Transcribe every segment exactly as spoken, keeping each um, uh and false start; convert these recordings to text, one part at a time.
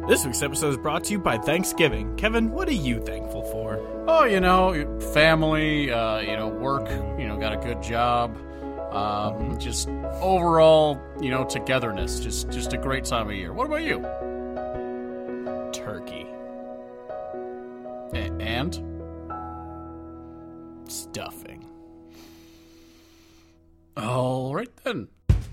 This week's episode is brought to you by Thanksgiving. Kevin, what are you thankful for? Oh, you know, family, uh, you know, work, you know, got a good job. Um, just overall, you know, togetherness. Just just a great time of year. What about you? Turkey. A- and? Stuffing. All right, then.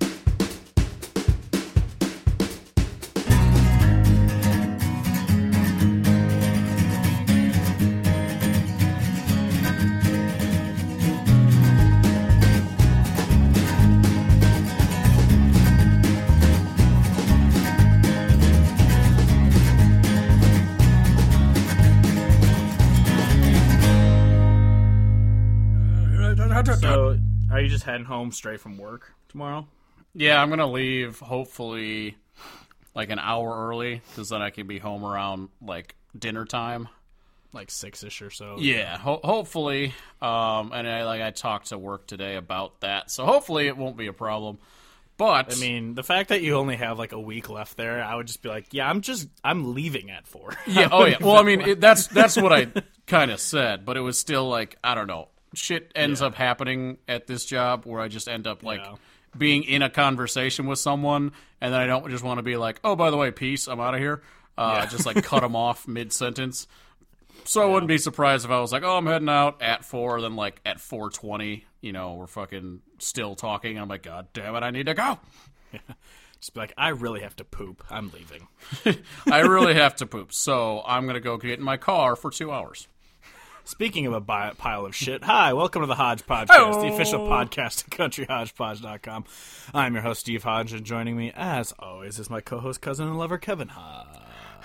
So, are you just heading home straight from work tomorrow? Yeah, I'm going to leave, hopefully, like an hour early, because then I can be home around, like, dinner time. Like six-ish or so? Yeah, ho- hopefully. Um, and I, like, I talked to work today about that, so hopefully it won't be a problem. But I mean, the fact that you only have like a week left there, I would just be like, yeah, I'm just, I'm leaving at four. Yeah, oh yeah. Well, I mean, it, that's that's what I kind of said, but it was still like, I don't know. Shit ends Yeah. up happening at this job where I just end up like Yeah. being in a conversation with someone, and then I don't just want to be like, oh, by the way, peace, I'm out of here. Uh, Yeah. Just like cut them off mid sentence. So I wouldn't be surprised if I was like, oh, I'm heading out at four, then like at four twenty, you know, we're fucking still talking. And I'm like, God damn it, I need to go. Just be like, I really have to poop. I'm leaving. I really have to poop, so I'm going to go get in my car for two hours. Speaking of a bi- pile of shit, hi, welcome to the Hodge Podcast, Hello. the official podcast of country hodge podge dot com. I'm your host, Steve Hodge, and joining me, as always, is my co-host, cousin, and lover, Kevin Hodge.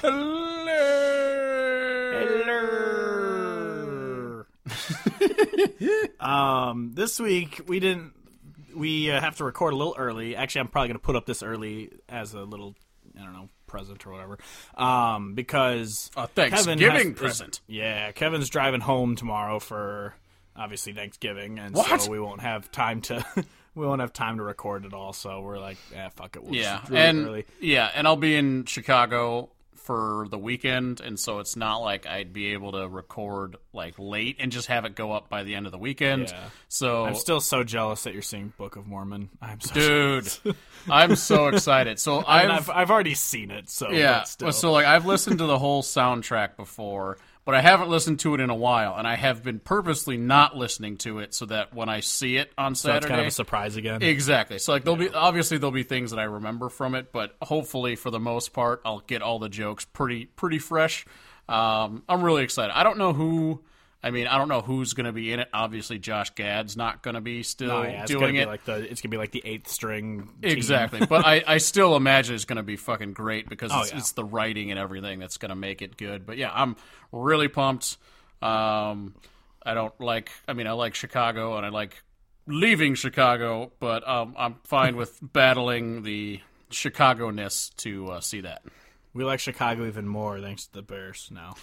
Hello. Hello. um, this week, we didn't, we uh, have to record a little early. Actually, I'm probably going to put up this early as a little, I don't know, present or whatever, um, because A Kevin Thanksgiving has- present. Is, yeah, Kevin's driving home tomorrow for obviously Thanksgiving, and What? so we won't have time to we won't have time to record it all. So we're like, yeah, fuck it, we'll Yeah, just do it and early. yeah, and I'll be in Chicago for the weekend, and so it's not like I'd be able to record like late and just have it go up by the end of the weekend. Yeah. So I'm still so jealous that you're seeing Book of Mormon. I'm so dude, jealous. I'm so excited. So I I've, mean, I've I've already seen it. So yeah, but still. so like I've listened to the whole soundtrack before, but I haven't listened to it in a while, and I have been purposely not listening to it so that when I see it on So Saturday, it's kind of a surprise again. exactly. So like there'll be obviously there'll be things that I remember from it, but hopefully for the most part I'll get all the jokes pretty pretty fresh. Um, I'm really excited. I don't know who. I mean, I don't know who's going to be in it. Obviously, Josh Gad's not going to be still Oh, yeah, it's doing gonna be it. like the it's gonna be like the eighth string. Team. Exactly, but I, I still imagine it's going to be fucking great because Oh, it's, yeah. it's the writing and everything that's going to make it good. But yeah, I'm really pumped. Um, I don't like. I mean, I like Chicago and I like leaving Chicago, but um, I'm fine with battling the Chicago-ness to uh, see that. We like Chicago even more thanks to the Bears now.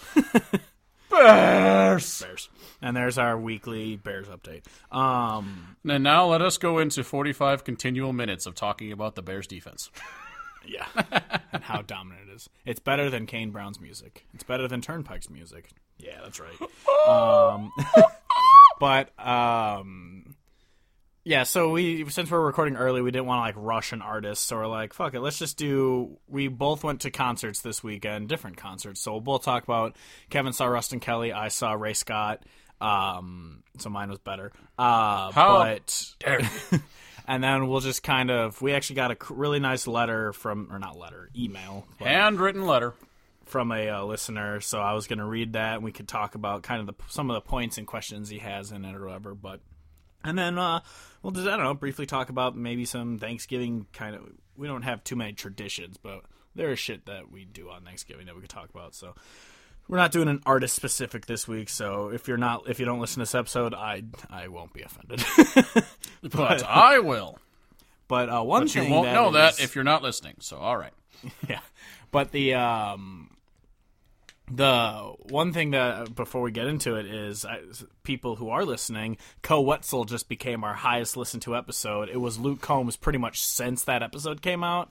Bears. Bears. And there's our weekly Bears update. Um, And now let us go into forty-five continual minutes of talking about the Bears defense. yeah. And how dominant it is. It's better than Kane Brown's music. It's better than Turnpike's music. Yeah, that's right. Um, but, um, yeah, so we, since we're recording early, we didn't want to, like, rush an artist. So we're like, fuck it, let's just do, we both went to concerts this weekend, different concerts. So we'll both talk about, Kevin saw Rustin Kelly, I saw Ray Scott. Um, so mine was better. Uh, How but, dare and then we'll just kind of, we actually got a c- really nice letter from, or not letter, email. but- Handwritten letter. from a uh, listener, so I was going to read that, and we could talk about kind of the some of the points and questions he has in it or whatever. But and then uh, we'll just I don't know briefly talk about maybe some Thanksgiving kind of. We don't have too many traditions, but there is shit that we do on Thanksgiving that we could talk about. So we're not doing an artist specific this week. So if you're not if you don't listen to this episode, I I won't be offended. But I will. But uh, one But you thing won't that know that is- if you're not listening. So all right. Yeah, but the um, the one thing that before we get into it is I, people who are listening, Co Wetzel just became our highest listened to episode. It was Luke Combs pretty much since that episode came out,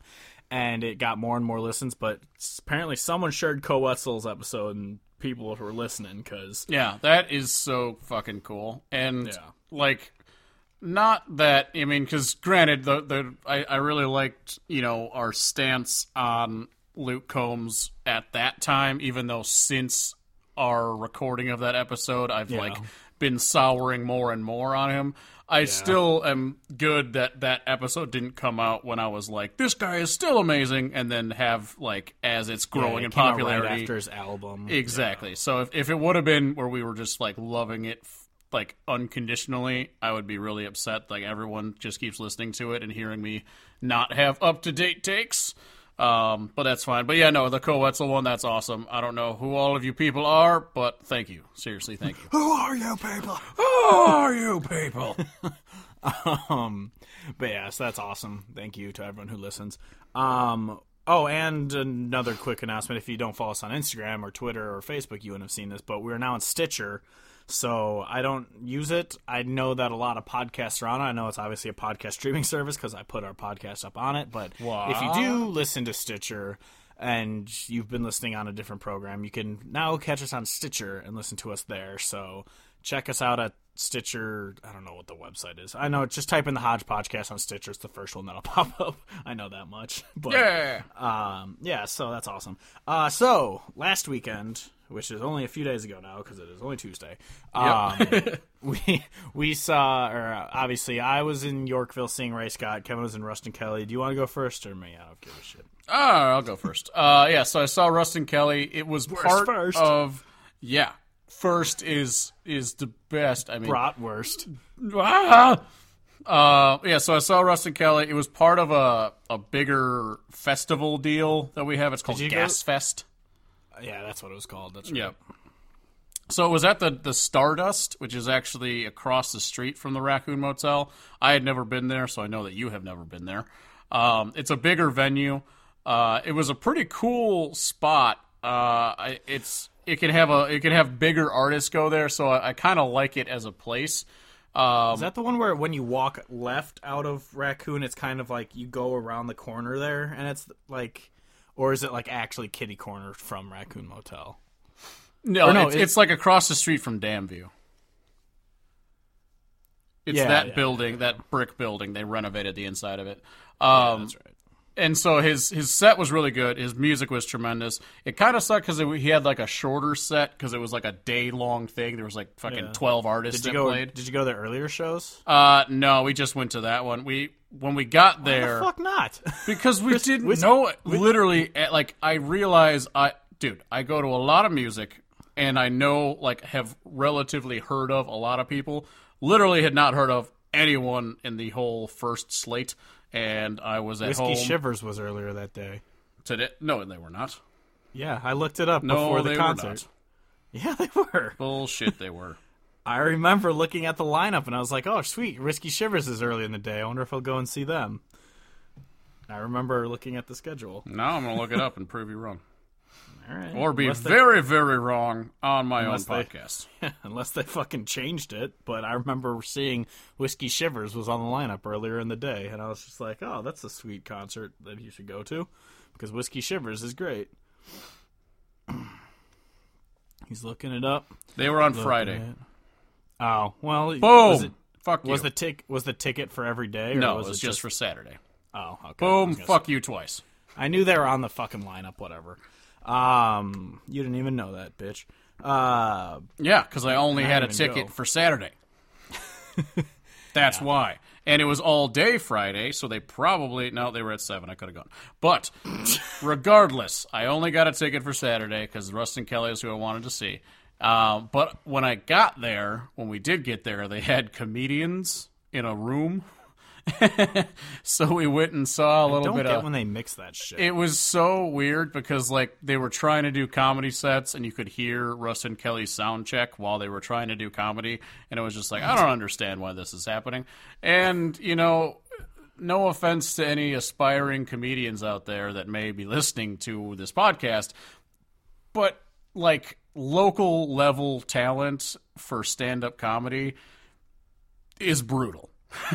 and it got more and more listens. But apparently, someone shared Coetzel's episode, and people were listening because yeah, that is so fucking cool. And Yeah. like, not that I mean, because granted, the the I, I really liked you know our stance on Luke Combs at that time, even though since our recording of that episode, I've Yeah. like been souring more and more on him. I still am good that that episode didn't come out when I was like, this guy is still amazing, and then have, like, as it's growing Yeah, it in came out popularity. right after his album. Exactly. So if, if it would have been where we were just, like, loving it, like, unconditionally, I would be really upset. Like, everyone just keeps listening to it and hearing me not have up-to-date takes. Um, but that's fine. But yeah, no, the Coetzel one, that's awesome. I don't know who all of you people are, but thank you. Seriously, thank you. Who are you people? Who are you people? um, but yeah, so that's awesome. Thank you to everyone who listens. Um, oh, and another quick announcement: if you don't follow us on Instagram or Twitter or Facebook, you wouldn't have seen this, but we're now on Stitcher. So I don't use it. I know that a lot of podcasts are on it. I know it's obviously a podcast streaming service because I put our podcast up on it. But What? if you do listen to Stitcher and you've been listening on a different program, you can now catch us on Stitcher and listen to us there. So check us out at Stitcher. I don't know what the website is. I know, just type in the Hodge Podcast on Stitcher. It's the first one that'll pop up. I know that much. But, Yeah. Um, yeah, so that's awesome. Uh, so last weekend, which is only a few days ago now because it is only Tuesday, um, we we saw, or uh, obviously I was in Yorkville seeing Ray Scott. Kevin was in Ruston Kelly. Do you want to go first or me? I don't give a shit. Oh, I'll go first. Uh, yeah, so I saw Ruston Kelly. It was part first. of... Yeah, first is is the best. I mean... Bratwurst. Ah! Uh, yeah, so I saw Ruston Kelly. It was part of a, a bigger festival deal that we have. It's called you go- Gas Fest. Yeah, that's what it was called. That's right. Yeah. So it was at the, the Stardust, which is actually across the street from the Raccoon Motel. I had never been there, so I know that you have never been there. Um, it's a bigger venue. Uh, it was a pretty cool spot. Uh, I, it's it can have a it can have bigger artists go there, so I, I kind of like it as a place. Um, Is that the one where when you walk left out of Raccoon, it's kind of like you go around the corner there, and it's like, or is it like actually kitty corner from Raccoon Motel? no, or no, it's, it- it's like across the street from Damview. It's Yeah, that yeah, building, that brick building. They renovated the inside of it. Yeah, Um, that's right. And so his his set was really good. His music was tremendous. It kind of sucked because he had like a shorter set because it was like a day long thing. There was like fucking Yeah. twelve artists Did you that go? played. Did you go to their earlier shows? Uh, no, we just went to that one. We when we got Why there the fuck not? because we didn't whis- know it. Literally, eh, like I realize I, dude, I go to a lot of music and I know like have relatively heard of a lot of people. Literally had not heard of anyone in the whole first slate. And I was at Whiskey home Shivers was earlier that day. today. No, they were not. Yeah, I looked it up No, before the they concert. were not. Yeah, they were. Bullshit, they were. I remember looking at the lineup and I was like, "Oh, sweet, Whiskey Shivers is early in the day. I wonder if I'll go and see them." I remember looking at the schedule. Now I'm going to look it up and prove you wrong. All right, Or be Unless they- very, very wrong on my Unless own they- podcast. Unless they fucking changed it, but I remember seeing Whiskey Shivers was on the lineup earlier in the day, and I was just like, "Oh, that's a sweet concert that you should go to," because Whiskey Shivers is great. He's looking it up. They were on Looking Friday. it- Oh well, Boom! Was, it, Fuck you. was the tick was the ticket for every day? Or no, was it was it just for Saturday. Oh, okay. I Boom! was gonna Fuck you twice. I knew they were on the fucking lineup. Whatever. Um, you didn't even know that, bitch. Uh, Yeah, because I only I had a didn't even ticket go. for Saturday. That's why. And it was all day Friday, so they probably... No, they were at seven. I could have gone. But regardless, I only got a ticket for Saturday because Ruston Kelly is who I wanted to see. Um, but when I got there, when we did get there, they had comedians in a room. So we went and saw a little don't bit get of... when they mix that shit. It was so weird because, like, they were trying to do comedy sets, and you could hear Ruston Kelly's sound check while they were trying to do comedy, and it was just like, I don't understand why this is happening. And, you know, no offense to any aspiring comedians out there that may be listening to this podcast, but, like, local level talent for stand-up comedy is brutal.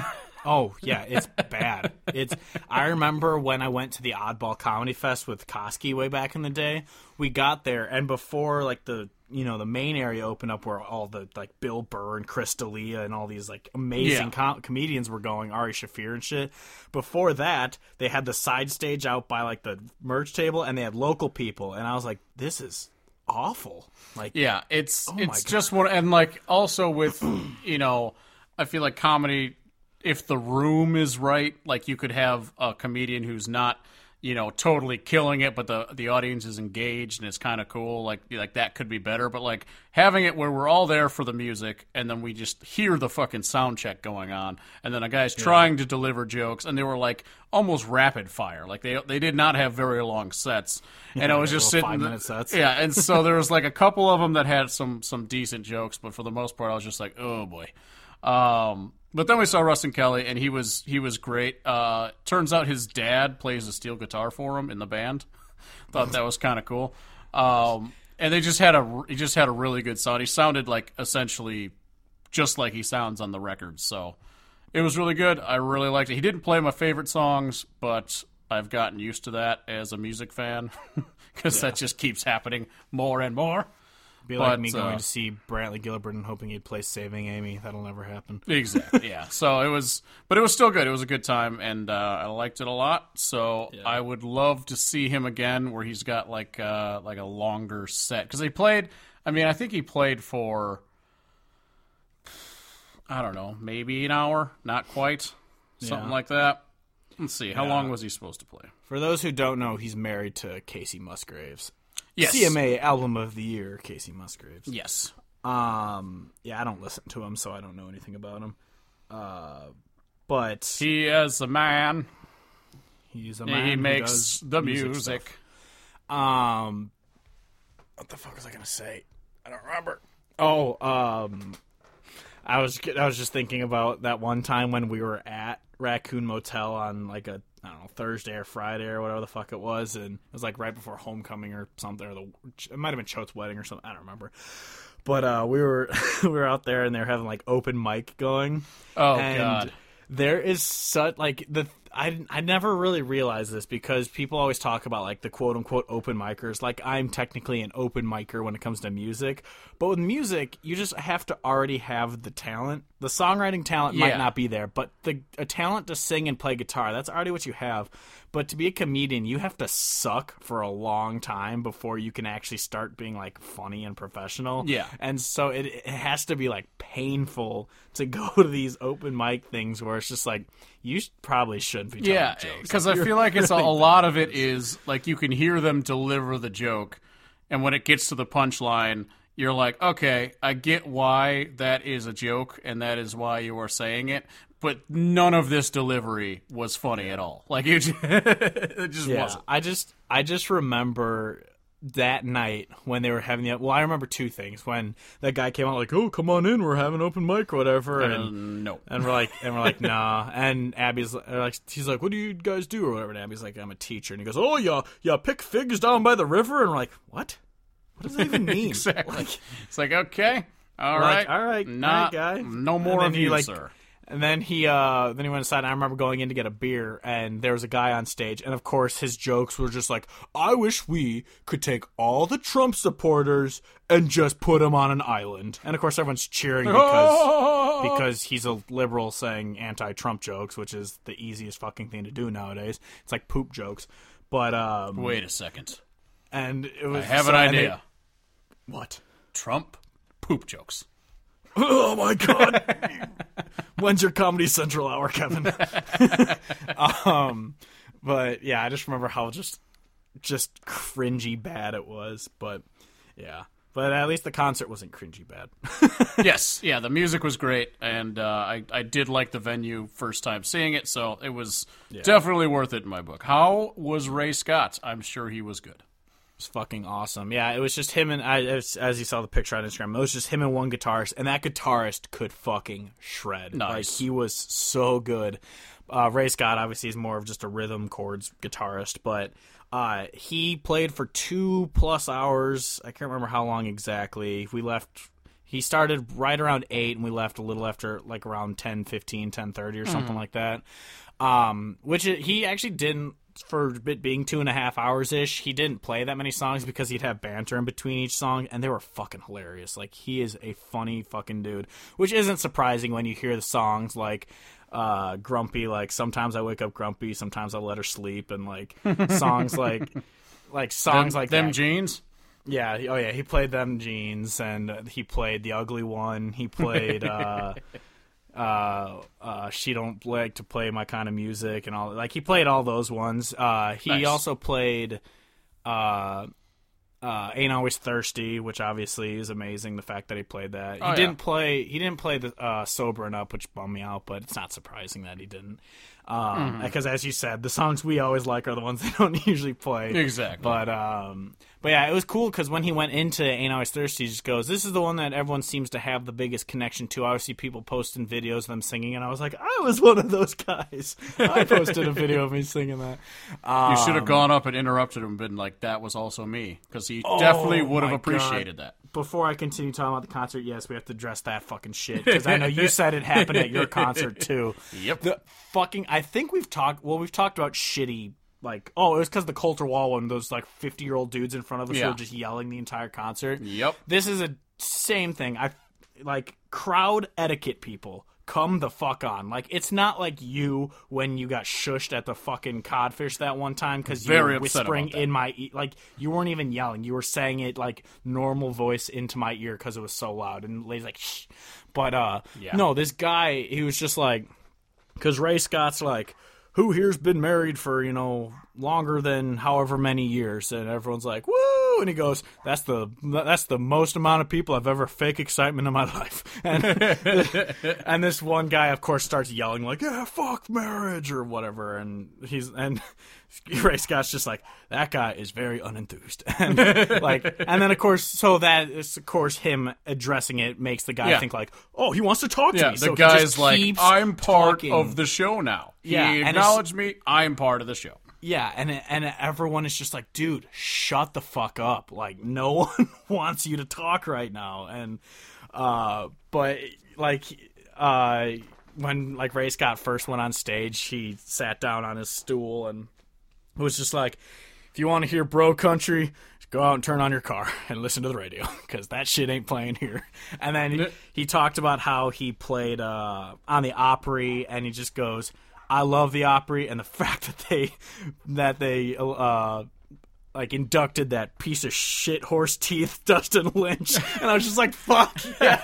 Oh, yeah, it's bad. It's. I remember when I went to the Oddball Comedy Fest with Koski way back in the day. We got there, and before like the you know the main area opened up, where all the like Bill Burr and Chris D'Elia and all these like amazing Yeah. com- comedians were going, Ari Shaffir and shit. Before that, they had the side stage out by like the merch table, and they had local people, and I was like, this is awful. Like, Yeah, it's Oh my it's God. just one, and like also with you know, I feel like comedy, if the room is right, like you could have a comedian who's not you know totally killing it, but the the audience is engaged and it's kind of cool. Like like that could be better, but like having it where we're all there for the music and then we just hear the fucking sound check going on, and then a guy's trying to deliver jokes, and they were like almost rapid fire. Like they they did not have very long sets, and I was Yeah, just little sitting five-minute sets. Yeah, and so there was like a couple of them that had some some decent jokes, but for the most part, I was just like, oh boy. Um, but then we saw Rustin Kelly, and he was he was great. Uh, turns out his dad plays a steel guitar for him in the band. Thought that was kind of cool. Um, and they just had a he just had a really good sound. He sounded like essentially just like he sounds on the record. So it was really good. I really liked it. He didn't play my favorite songs, but I've gotten used to that as a music fan because that just keeps happening more and more. be like but, me going uh, to see Brantley Gilbert and hoping he'd play Saving Amy. That'll never happen. Exactly. Yeah. So it was, but it was still good. It was a good time, and uh, I liked it a lot. So I would love to see him again, where he's got like uh, like a longer set, because he played. I mean, I think he played for, I don't know, maybe an hour, not quite, something Yeah. like that. Let's see, how Yeah. long was he supposed to play? For those who don't know, he's married to Casey Musgraves. Yes. C M A Album of the Year, Casey Musgraves. Yes. Um, yeah, I don't listen to him, so I don't know anything about him. Uh, but He is a man. he's a man He who makes does the music music. stuff. Um, what the fuck was I gonna say? I don't remember. Oh, um, I was I was just thinking about that one time when we were at Raccoon Motel on like a I don't know Thursday or Friday or whatever the fuck it was, and it was like right before homecoming or something, or the it might have been Choate's wedding or something. I don't remember. But uh, we were we were out there and they were having like open mic going. Oh, and God. There is such like the I I never really realized this, because people always talk about like the quote unquote open micers. Like, I'm technically an open micer when it comes to music, but with music you just have to already have the talent. The songwriting talent might Yeah. not be there, but the a talent to sing and play guitar, that's already what you have. But to be a comedian, you have to suck for a long time before you can actually start being like funny and professional. Yeah. And so it, it has to be like painful to go to these open mic things where it's just like, you sh- probably shouldn't be telling Yeah, jokes. because Like, I you're feel like it's a, really a lot of it is like you can hear them deliver the joke, and when it gets to the punchline, you're like, okay, I get why that is a joke, and that is why you are saying it, but none of this delivery was funny at all. Like it, just- it just Yeah, wasn't. I just I just remember that night when they were having the well, I remember two things. When that guy came out like, "Oh, come on in, we're having open mic or whatever," and Uh, no. and we're like, and we're like, nah. And Abby's like, he's like, "What do you guys do or whatever?" And Abby's like, "I'm a teacher," and he goes, "Oh, yeah, yeah, pick figs down by the river," and we're like, "What? What does that even mean?" Exactly. Like, It's like, okay, all We're right, like, all right, not, all right, guy. no And more then of he, you, like, sir. And then he uh then he went inside, and I remember going in to get a beer, and there was a guy on stage, and of course his jokes were just like, "I wish we could take all the Trump supporters and just put them on an island." And of course everyone's cheering because because he's a liberal saying anti-Trump jokes, which is the easiest fucking thing to do nowadays. It's like poop jokes. But um Wait a second. and it I was have so- an and they- idea. what? Trump poop jokes. Oh my god! When's your Comedy Central hour, Kevin? um, but yeah, I just remember how just just cringy bad it was. But yeah, but at least the concert wasn't cringy bad. Yes, yeah, the music was great, and uh, I I did like the venue first time seeing it, so it was definitely worth it in my book. How was Ray Scott? I'm sure he was good. It's fucking awesome. Yeah, it was just him and I, as, as you saw the picture on Instagram, it was just him and one guitarist, and that guitarist could fucking shred. Nice. Like, he was so good. Uh, Ray Scott obviously is more of just a rhythm chords guitarist, but uh, he played for two plus hours. I can't remember how long exactly. We left. He started right around eight, and we left a little after, like around ten fifteen, ten thirty or something mm. like that. Um, which it, he actually didn't, for it being two and a half hours ish, he didn't play that many songs because he'd have banter in between each song, and they were fucking hilarious. Like, he is a funny fucking dude, which isn't surprising when you hear the songs like uh, Grumpy, like Sometimes I Wake Up Grumpy, Sometimes I Let Her Sleep, and like songs like like songs them, like them that. jeans. Yeah, oh yeah, he played Them Jeans, and uh, he played The Ugly One. He played uh, uh, uh, She Don't Like to Play My Kind of Music, and all. Like, he played all those ones. Uh, he nice. also played uh, uh, Ain't Always Thirsty, which obviously is amazing. The fact that he played that. He oh, didn't yeah. play. He didn't play the uh, Sobering Up, which bummed me out, but it's not surprising that he didn't. Um, because mm-hmm. as you said, the songs we always like are the ones they don't usually play. Exactly. But um, but yeah, it was cool because when he went into Ain't Always Thirsty, he just goes, "This is the one that everyone seems to have the biggest connection to." I always see people posting videos of them singing, and I was like, I was one of those guys. I posted a video of me singing that. Um, you should have gone up and interrupted him and been like, "That was also me," because he oh, definitely would have appreciated God. that. Before I continue talking about the concert, yes, we have to address that fucking shit, because I know you said it happened at your concert too. Yep. The fucking, I think we've talked. Well, we've talked about shitty. Like, oh, it was because the Coulter Wall one, those like fifty-year-old dudes in front of us yeah. were just yelling the entire concert. Yep. This is a same thing. I like crowd etiquette people. Come the fuck on. Like, it's not like you when you got shushed at the fucking Codfish that one time because you were whispering in my ear. Like, you weren't even yelling. You were saying it, like, normal voice into my ear because it was so loud. And the lady's like, shh. But, uh, yeah. no, this guy, he was just like, because Ray Scott's like, who here's been married for, you know, longer than however many years? And everyone's like, woo! And he goes, that's the that's the most amount of people I've ever fake excitement in my life. And, and this one guy, of course, starts yelling like, yeah, fuck marriage or whatever. And he's and Ray Scott's just like, that guy is very unenthused. And like, and then of course, so that is of course him addressing it makes the guy yeah. think like, oh, he wants to talk to yeah, me. The so guy's like, I'm part talking. of the show now. Yeah, he acknowledged me. I'm part of the show. Yeah, and and everyone is just like, dude, shut the fuck up. Like, no one wants you to talk right now. And uh, but like uh, when like Ray Scott first went on stage, he sat down on his stool and was just like, if you want to hear bro country, go out and turn on your car and listen to the radio because that shit ain't playing here. And then he, he talked about how he played uh, on the Opry, and he just goes, I love the Opry, and the fact that they that they uh, like inducted that piece of shit horse teeth Dustin Lynch, and I was just like, fuck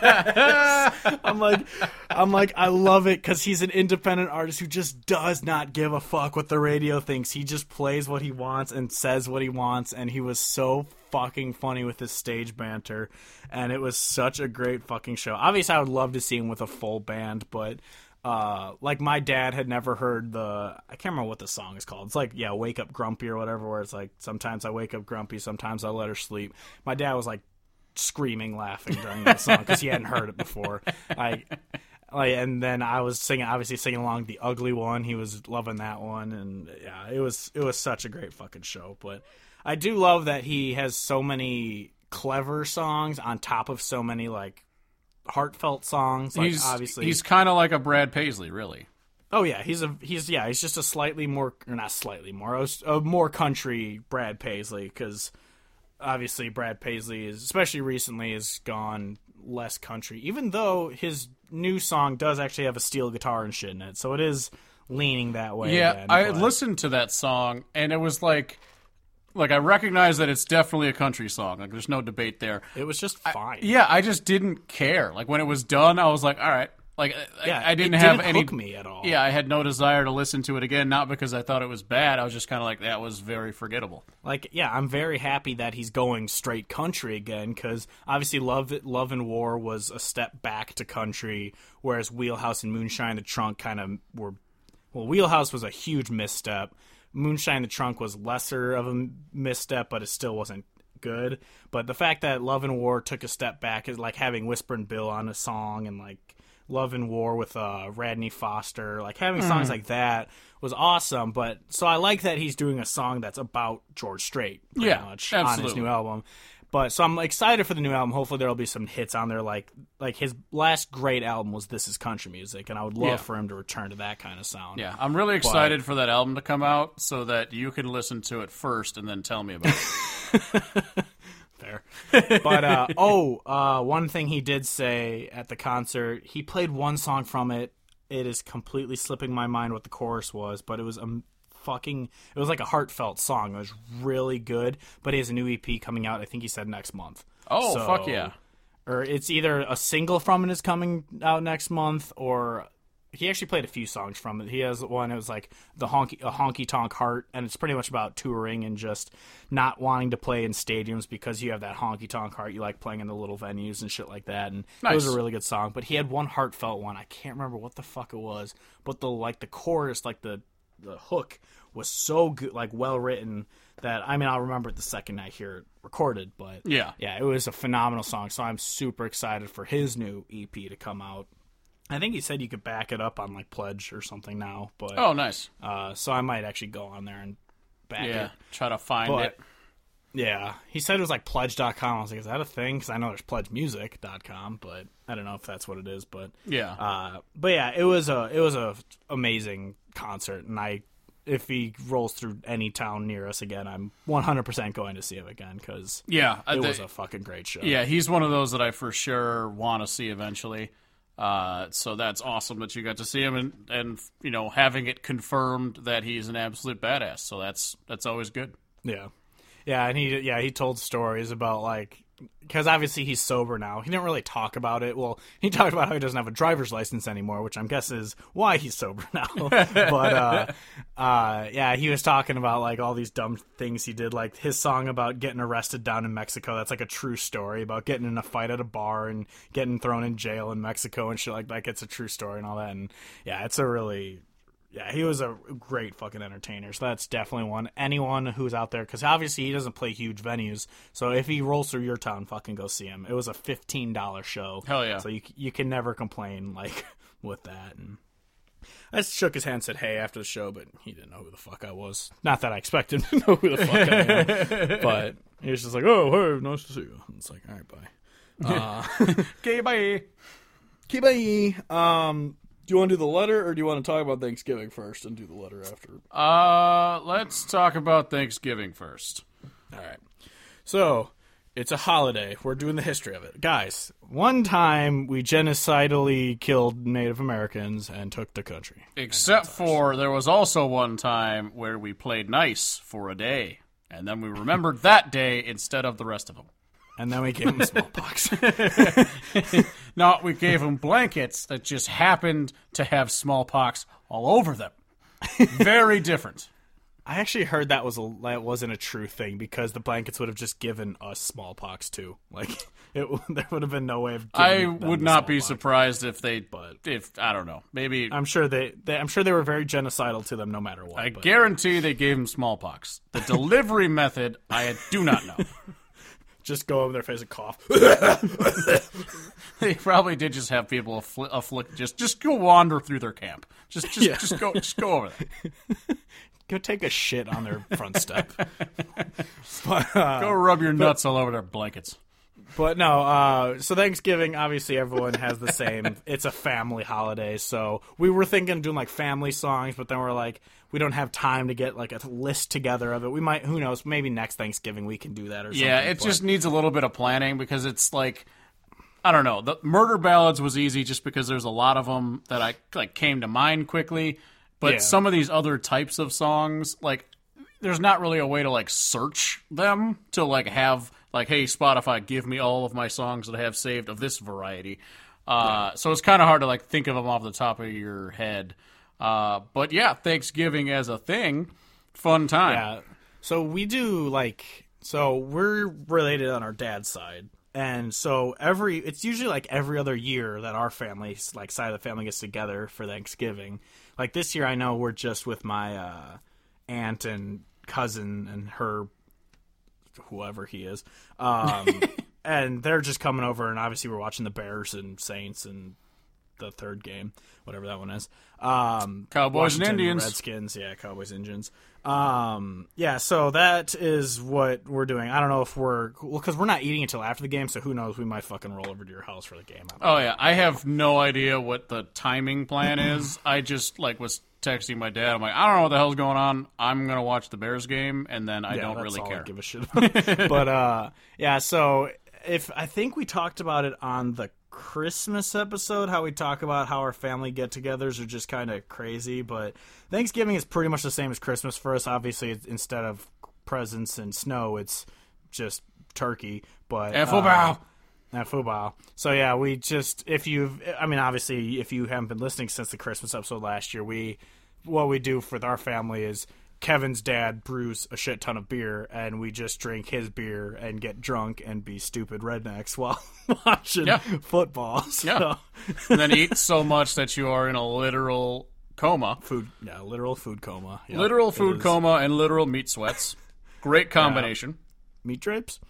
yes. I'm like, I'm like, I love it because he's an independent artist who just does not give a fuck what the radio thinks. He just plays what he wants and says what he wants, and he was so fucking funny with his stage banter, and it was such a great fucking show. Obviously, I would love to see him with a full band, but. Uh, like my dad had never heard the, I can't remember what the song is called. It's like, yeah, Wake Up Grumpy or whatever, where it's like, sometimes I wake up grumpy, sometimes I let her sleep. My dad was like screaming, laughing during that song because he hadn't heard it before. Like, like, and then I was singing, obviously singing along The Ugly One. He was loving that one. And yeah, it was, it was such a great fucking show. But I do love that he has so many clever songs on top of so many like, heartfelt songs. Like, he's obviously he's kind of like a Brad Paisley, really. Oh yeah, he's a he's yeah he's just a slightly more or not slightly more a, a more country Brad Paisley, because obviously Brad Paisley is, especially recently, has gone less country, even though his new song does actually have a steel guitar and shit in it, so it is leaning that way. Yeah, again, I but... listened to that song and it was like. Like, I recognize that it's definitely a country song. Like, there's no debate there. It was just fine. I, yeah, I just didn't care. Like, when it was done, I was like, all right. Like, yeah, I, I didn't it have didn't any. Hook me at all. Yeah, I had no desire to listen to it again. Not because I thought it was bad. I was just kind of like, that was very forgettable. Like, yeah, I'm very happy that he's going straight country again, because obviously Love, Love and War was a step back to country, whereas Wheelhouse and Moonshine in the Trunk kind of were. Well, Wheelhouse was a huge misstep. Moonshine in the Trunk was lesser of a misstep, but it still wasn't good. But the fact that Love and War took a step back is like having Whisperin' Bill on a song, and like Love and War with uh, Radney Foster, like having songs mm. like that was awesome. But so I like that he's doing a song that's about George Strait, pretty yeah, much, absolutely. on his new album. but so I'm excited for the new album. Hopefully there'll be some hits on there. Like like his last great album was This Is Country Music, and I would love Yeah. for him to return to that kind of sound. Yeah, I'm really excited for that album to come out so that you can listen to it first and then tell me about it. Fair. But, uh, oh, uh, one thing he did say at the concert, he played one song from it. It is completely slipping my mind what the chorus was, but it was a fucking, it was like a heartfelt song. It was really good, but he has a new E P coming out, I think he said next month. Oh, So- fuck yeah. Or it's either a single from it is coming out next month, or he actually played a few songs from it. He has one, it was like the honky, a honky tonk heart, and it's pretty much about touring and just not wanting to play in stadiums because you have that honky tonk heart. You like playing in the little venues and shit like that. And it was Nice. a really good song. But he had one heartfelt one. I can't remember what the fuck it was, but the like the chorus, like the the hook was so good, like well written that I mean I'll remember it the second I hear it recorded. But Yeah. yeah, it was a phenomenal song. So I'm super excited for his new E P to come out. I think he said you could back it up on like Pledge or something now, but Oh, nice. uh, so I might actually go on there and back Yeah, it. try to find But it. yeah, he said it was like pledge dot com. I was like, is that a thing? Because I know there's pledge music dot com, but I don't know if that's what it is. But Yeah. uh, but yeah, it was a it was a amazing concert, and I if he rolls through any town near us again, I'm one hundred percent going to see him again because yeah, I it thi- was a fucking great show. yeah, he's one of those that I for sure want to see eventually. Uh, so that's awesome that you got to see him, and, and you know, having it confirmed that he's an absolute badass. So that's that's always good. Yeah, yeah, and he yeah he told stories about like because obviously he's sober now. He didn't really talk about it. Well, he talked about how he doesn't have a driver's license anymore, which I'm guessing is why he's sober now. but uh, uh, yeah, he was talking about like all these dumb things he did, like his song about getting arrested down in Mexico. That's like a true story about getting in a fight at a bar and getting thrown in jail in Mexico and shit like that. It's a true story and all that. And yeah, it's a really Yeah, he was a great fucking entertainer. So that's definitely one. Anyone who's out there, because obviously he doesn't play huge venues. So if he rolls through your town, fucking go see him. It was a fifteen dollars show. Hell yeah. So you you can never complain like with that. And I just shook his hand and said hey after the show, but he didn't know who the fuck I was. Not that I expected him to know who the fuck I am. But he was just like, oh, hey, nice to see you. And it's like, all right, bye. Uh, Okay, bye. okay, bye. Um... Do you want to do the letter, or do you want to talk about Thanksgiving first and do the letter after? Uh, let's talk about Thanksgiving first. All right. So, it's a holiday. We're doing the history of it. Guys, one time we genocidally killed Native Americans and took the country. Except for there was also one time where we played nice for a day, and then we remembered that day instead of the rest of them. And then we gave them smallpox. No, we gave them blankets that just happened to have smallpox all over them. Very different. I actually heard that was a, that wasn't a true thing because the blankets would have just given us smallpox too. Like it, there would have been no way of. I Giving them would the not be smallpox. surprised if they, But- if I don't know, maybe. I'm sure they, they. I'm sure they were very genocidal to them, no matter what. I but- guarantee they gave them smallpox. The delivery method, I do not know. Just go over their face and cough. They probably did just have people afflict, afflict just just go wander through their camp. Just just Yeah. just go just go over there. Go take a shit on their front step. But, uh, Go rub your nuts all over their blankets. but no, uh, so Thanksgiving, obviously everyone has the same. It's a family holiday, so we were thinking of doing like family songs, but then we're like, we don't have time to get like a list together of it. We might, who knows, maybe next Thanksgiving we can do that or something. Yeah, it but- just needs a little bit of planning because it's like I don't know. The murder ballads was easy just because there's a lot of them that I like came to mind quickly. But Yeah. some of these other types of songs, like there's not really a way to like search them to like have like, hey, Spotify, give me all of my songs that I have saved of this variety. Uh, So it's kind of hard to like think of them off the top of your head. Uh, but yeah, Thanksgiving as a thing, fun time. Yeah. So we do like so we're related on our dad's side. And so every it's usually like every other year that our family like side of the family gets together for Thanksgiving. Like this year I know we're just with my uh, aunt and cousin and her whoever he is. Um, and they're just coming over and obviously we're watching the Bears and Saints and the third game, whatever that one is. Um, Cowboys and Washington Indians. Redskins, yeah, Cowboys Indians. Um, yeah, so that is what we're doing. I don't know if we're well because we're not eating until after the game, so who knows? We might fucking roll over to your house for the game. Oh yeah, I have no idea what the timing plan is. I just like was texting my dad. I'm like, I don't know what the hell's going on. I'm gonna watch the Bears game, and then I yeah, don't that's really all care. I give a shit about. But uh, yeah, so if I think we talked about it on the Christmas episode, how we talk about how our family get-togethers are just kind of crazy, but Thanksgiving is pretty much the same as Christmas for us. Obviously, it's, instead of presents and snow, it's just turkey. But and football. Uh, and football. So yeah, we just if you've, I mean, obviously, if you haven't been listening since the Christmas episode last year, we what we do with our family is Kevin's dad brews a shit ton of beer, and we just drink his beer and get drunk and be stupid rednecks while watching yeah. football. So. Yeah, and then eat so much that you are in a literal coma. Food, yeah, literal food coma. Yep, literal food coma and literal meat sweats. Great combination. Uh, meat drapes.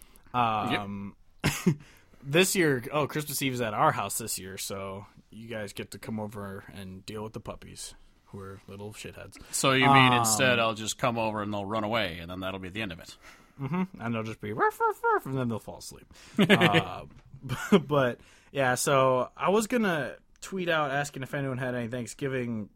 Um, yep. This year, oh, Christmas Eve is at our house this year, so you guys get to come over and deal with the puppies. Who are little shitheads. So you mean um, instead I'll just come over and they'll run away, and then that'll be the end of it. Mm-hmm. And they'll just be ruff, ruff, ruff, and then they'll fall asleep. uh, but, yeah, so I was going to tweet out asking if anyone had any Thanksgiving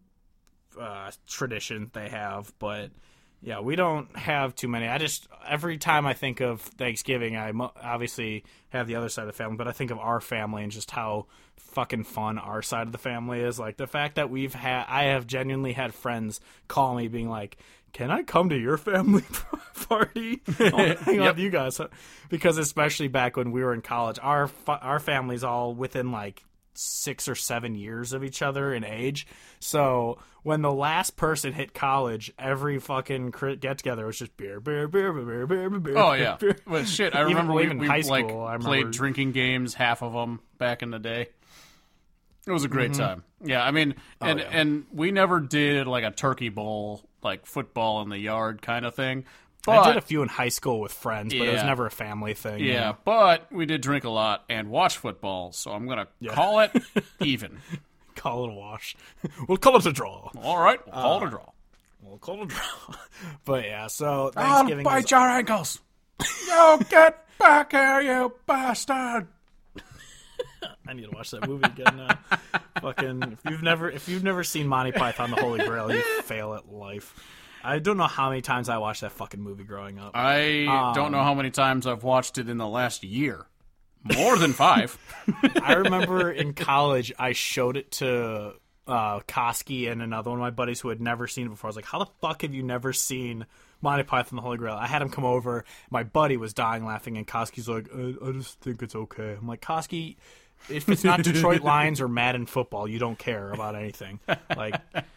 uh, tradition they have, but, yeah, we don't have too many. I just, every time I think of Thanksgiving, I mo- obviously have the other side of the family, but I think of our family and just how fucking fun our side of the family is. Like, the fact that we've had, I have genuinely had friends call me being like, can I come to your family party? I'll hang out Yep. with you guys. Because especially back when we were in college, our our family's all within like six or seven years of each other in age. So when the last person hit college, every fucking get together was just beer, beer, beer, beer, beer, beer, beer. Oh yeah, beer. well shit. I Even- remember we, even we high like school, I remember- played drinking games, half of them back in the day. It was a great Mm-hmm. time. Yeah, I mean, and yeah. and we never did like a turkey bowl, like football in the yard kind of thing. But, I did a few in high school with friends, but it was Yeah. never a family thing. yeah, you know? but we did drink a lot and watch football, so I'm gonna call it even. Call it a wash. We'll call it a draw. All right, we'll call it a draw. We'll call it a draw. But yeah, so Thanksgiving I'll is- bite your ankles. You get back here, you bastard. I need to watch that movie again now. Fucking, if you've never if you've never seen Monty Python the Holy Grail, you fail at life. I don't know how many times I watched that fucking movie growing up. I don't Um, know how many times I've watched it in the last year. More than five. I remember in college I showed it to uh, Koski and another one of my buddies who had never seen it before. I was like, how the fuck have you never seen Monty Python the Holy Grail? I had him come over. My buddy was dying laughing, and Koski's like, I, I just think it's okay. I'm like, Koski, if it's not Detroit Lions or Madden football, you don't care about anything. Like,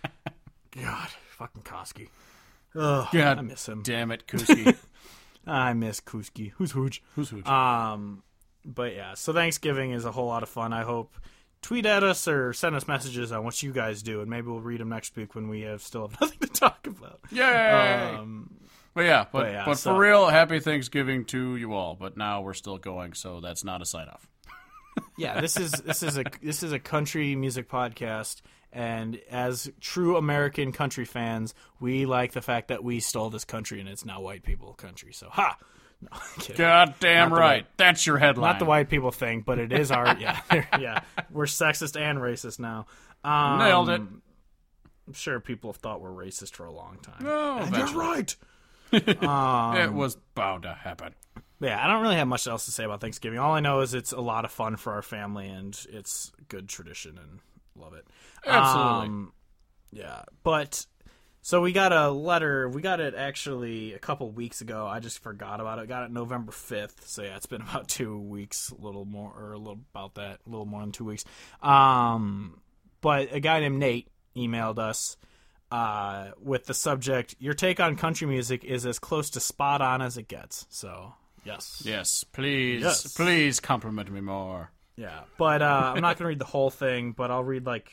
God, fucking Koski. Ugh, God I miss him. damn it, Kuski. I miss Kuski. Who's Hooch? Who's Hooch? Um, but yeah, so Thanksgiving is a whole lot of fun. I hope tweet at us or send us messages on what you guys do, and maybe we'll read them next week when we have still have nothing to talk about. Yay! Um, but yeah, but, but yeah, but so- for real, happy Thanksgiving to you all. But now we're still going, so that's not a sign off. yeah, this is this is a this is a country music podcast, and as true American country fans, we like the fact that we stole this country and it's now white people country. So ha. No, I'm kidding. God damn Not the right. white- That's your headline. Not the white people thing, but it is our yeah yeah. We're sexist and racist now. Um, Nailed it. I'm sure people have thought we're racist for a long time. Oh, And you're eventually. right. um, It was bound to happen. yeah, I don't really have much else to say about Thanksgiving. All I know is it's a lot of fun for our family, and it's good tradition, and love it. Absolutely. Um, yeah, but so we got a letter. We got it actually a couple weeks ago. I just forgot about it. Got it November fifth. So yeah, it's been about two weeks, a little more, or a little about that, a little more than two weeks. Um, but a guy named Nate emailed us uh, with the subject, "Your take on country music is as close to spot on as it gets." So yes, Yes, please, Yes. please compliment me more. yeah. But uh, I'm not gonna read the whole thing, but I'll read like.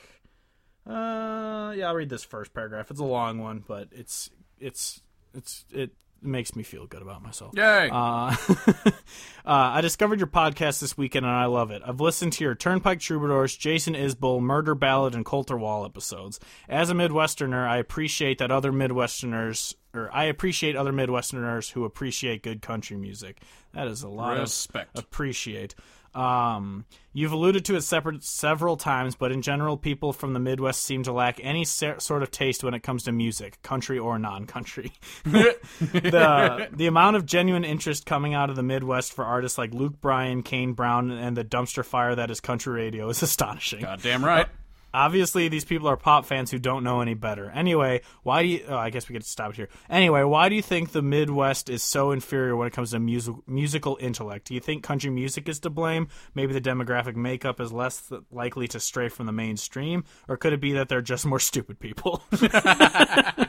Uh, yeah, I'll read this first paragraph. It's a long one, but it's it's it's it makes me feel good about myself. Yay! Uh, uh, I discovered your podcast this weekend, and I love it. I've listened to your Turnpike Troubadours, Jason Isbell, Murder Ballad, and Coulter Wall episodes. As a Midwesterner, I appreciate that other Midwesterners, or I appreciate other Midwesterners who appreciate good country music. That is a lot Respect. of appreciate. Um, you've alluded to it separate several times, but in general, people from the Midwest seem to lack any se- sort of taste when it comes to music, country or non-country. the the amount of genuine interest coming out of the Midwest for artists like Luke Bryan, Kane Brown, and the dumpster fire that is country radio is astonishing. Goddamn right. Obviously, these people are pop fans who don't know any better. Anyway, why do you... Oh, I guess we could stop it here. Anyway, why do you think the Midwest is so inferior when it comes to music, musical intellect? Do you think country music is to blame? Maybe the demographic makeup is less th- likely to stray from the mainstream? Or could it be that they're just more stupid people? I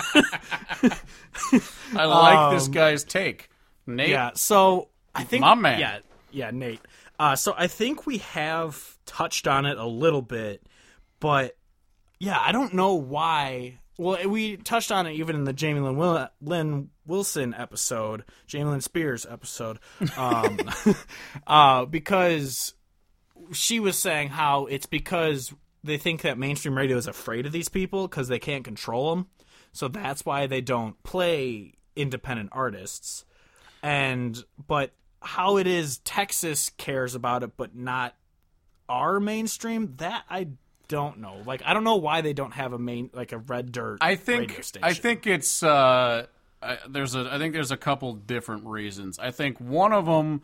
like Um, this guy's take. Nate, Yeah, so I think... My man. Yeah, yeah, Nate. Uh, so I think we have touched on it a little bit, but yeah, I don't know why. Well, we touched on it even in the Jamie Lynn, Will- Lynn Wilson episode, Jamie Lynn Spears episode, um, uh, because she was saying how it's because they think that mainstream radio is afraid of these people because they can't control them. So that's why they don't play independent artists. And, but how it is Texas cares about it, but not our mainstream, that I don't know. Like, I don't know why they don't have a main, like a red dirt I radio think station. I think it's uh, I, there's a I think there's a couple different reasons. I think one of them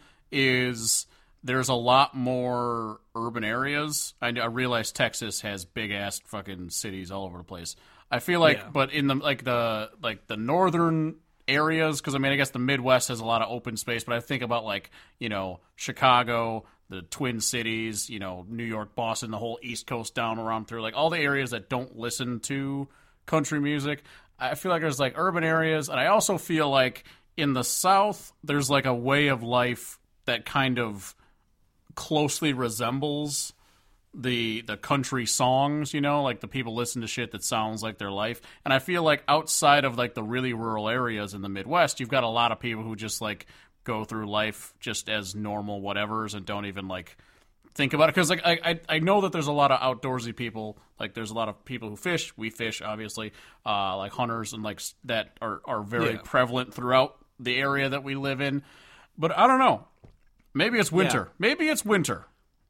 is there's a lot more urban areas. I, I realize Texas has big ass fucking cities all over the place. I feel like, Yeah. but in the like the like the northern areas, because I mean I guess the Midwest has a lot of open space, but I think about like you know Chicago, the Twin Cities, you know, New York, Boston, the whole East Coast down around through, like all the areas that don't listen to country music. I feel like there's like urban areas, and I also feel like in the South, there's like a way of life that kind of closely resembles the the country songs, you know, like the people listen to shit that sounds like their life. And I feel like outside of like the really rural areas in the Midwest, you've got a lot of people who just like go through life just as normal whatevers and don't even like think about it, because like I, I I know that there's a lot of outdoorsy people, like there's a lot of people who fish, we fish obviously, uh like hunters and like s- that are are very Yeah. prevalent throughout the area that we live in. But I don't know, maybe it's winter, Yeah. maybe it's winter